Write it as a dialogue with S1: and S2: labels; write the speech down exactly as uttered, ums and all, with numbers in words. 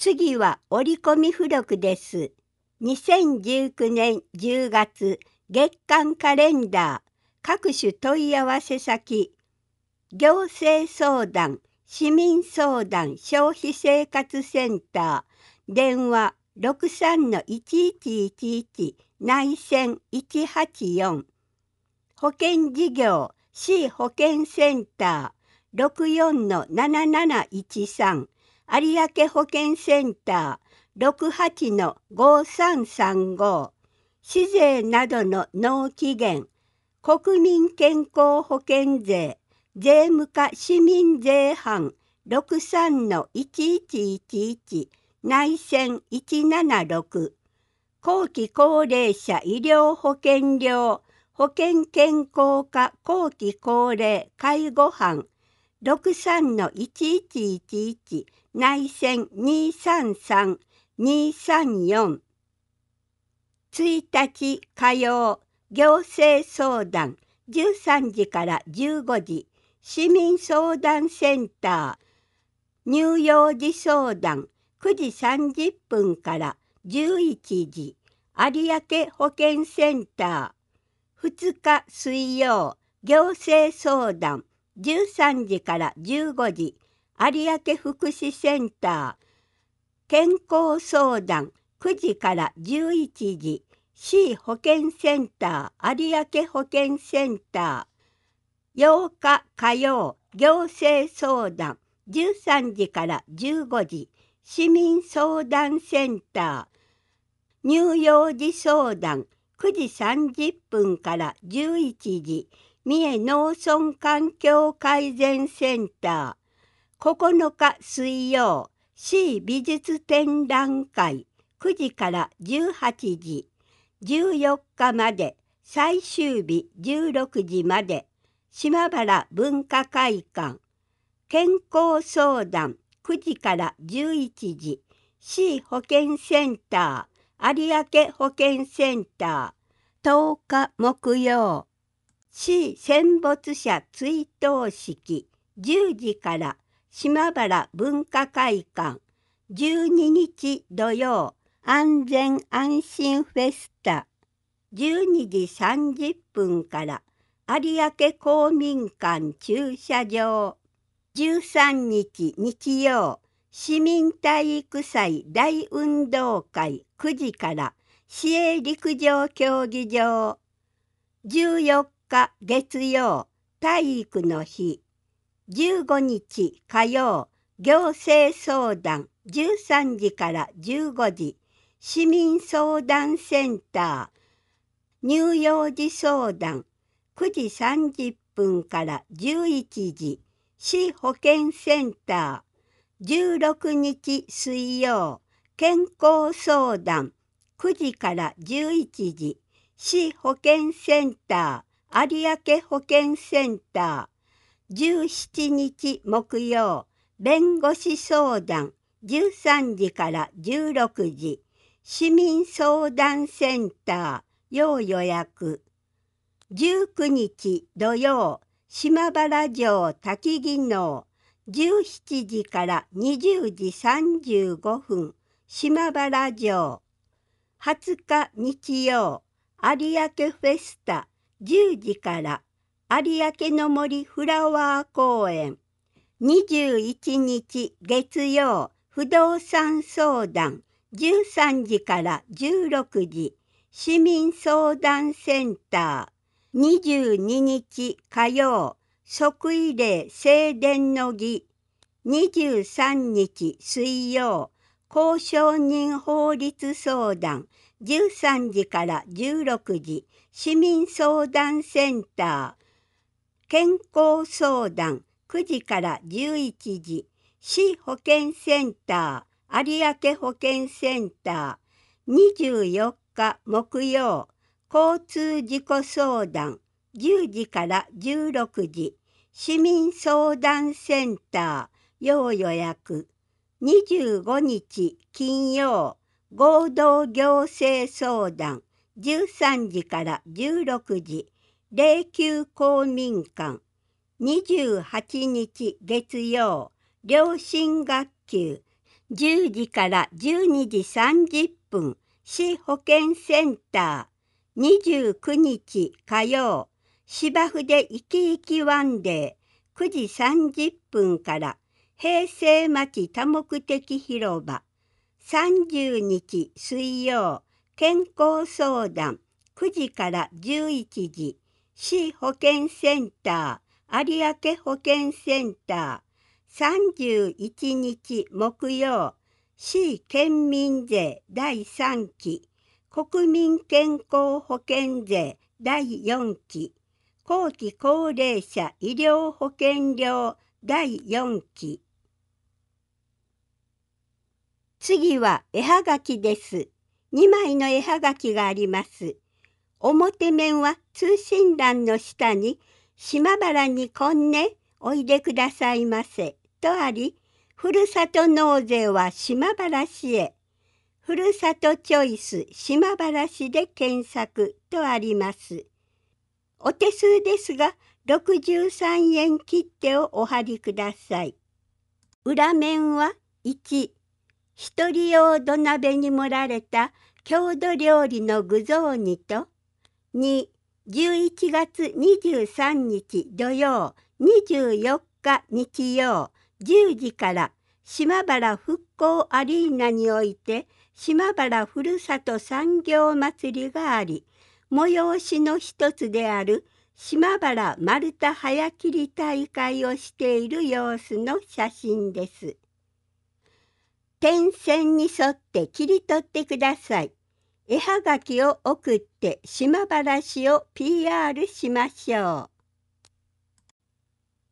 S1: 次は折り込み付録です。にせんじゅうきゅうねんじゅうがつ月間カレンダー、各種問い合わせ先、行政相談、市民相談消費生活センター、電話 ろくさんのいちいちいちいち 内線いちはちよん、保険事業市保険センター ろくよんのなななないちさん、有明保険センター ろくはちのごさんさんご、市税などの納期限、国民健康保険税、税務課市民税班 ろくさんのいちいちいちいち 内線いちななろく、後期高齢者医療保険料保険健康課後期高齢介護班 ろくさんのいちいちいちいち 内線にさんさんにさんよん、ついたち火曜行政相談じゅうさんじからじゅうごじ、市民相談センター、乳幼児相談くじさんじゅっぷんからじゅういちじ、有明保健センター、ふつか水曜行政相談じゅうさんじからじゅうごじ、有明福祉センター、健康相談くじからじゅういちじ、市保健センター有明保健センター、ようか火曜行政相談じゅうさんじからじゅうごじ、市民相談センター、乳幼児相談くじさんじゅっぷんからじゅういちじ、三重農村環境改善センター、ここのか水曜市美術展覧会くじからじゅうはちじ、じゅうよっかまで最終日じゅうろくじまで、島原文化会館、健康相談くじからじゅういちじ、市保健センター有明保健センター、とおか木曜市戦没者追悼式じゅうじから島原文化会館、じゅうににち土曜安全安心フェスタじゅうにじさんじゅっぷんから有明公民館駐車場、じゅうさんにち日曜市民体育祭大運動会くじから市営陸上競技場、じゅうよっか月曜体育の日、じゅうごにち火曜行政相談じゅうさんじからじゅうごじ、市民相談センター、乳幼児相談くじさんじゅっぷんからじゅういちじ、市保健センター、じゅうろくにち水曜健康相談くじからじゅういちじ、市保健センター有明保健センター、じゅうしちにち木曜弁護士相談じゅうさんじからじゅうろくじ、市民相談センター要予約、じゅうくにち土曜島原城滝技能じゅうしちじからにじゅうじさんじゅうごふん島原城、はつか日曜有明フェスタじゅうじから有明の森フラワー公園、にじゅういちにち月曜不動産相談じゅうさんじからじゅうろくじ、市民相談センター、にじゅうににち火曜即位礼正殿の儀、にじゅうさんにち水曜公証人法律相談じゅうさんじからじゅうろくじ、市民相談センター、健康相談くじからじゅういちじ、市保健センター有明保健センター、にじゅうよっか木曜交通事故相談じゅうじからじゅうろくじ、市民相談センター要予約、にじゅうごにち金曜合同行政相談じゅうさんじからじゅうろくじ、霊柩公民館、にじゅうはちにち月曜良心学級じゅうじからじゅうにじさんじゅっぷん市保健センター。にじゅうくにち火曜、芝生でいきいきワンデー。くじさんじゅっぷんから平成町多目的広場。さんじゅうにち水曜、健康相談。くじからじゅういちじ市保健センター。有明保健センター。さんじゅういちにち木曜、市県民税だいさんき、国民健康保険税だいよんき、後期高齢者医療保険料だいよんき。次は絵はがきです。にまいの絵はがきがあります。表面は通信欄の下に島原にこんねおいでくださいませとあり、ふるさと納税は島原市へ、ふるさとチョイス島原市で検索とあります。お手数ですがろくじゅうさんえん切手をお貼りください。裏面はいち、一人用土鍋に盛られた郷土料理の具雑煮と、に、じゅういちがつにじゅうさんにち土曜、にじゅうよっか日曜、じゅうじから島原復興アリーナにおいて島原ふるさと産業祭りがあり、催しの一つである島原丸太早切り大会をしている様子の写真です。点線に沿って切り取ってください。絵はがきを送って島原市を ピーアール しましょう。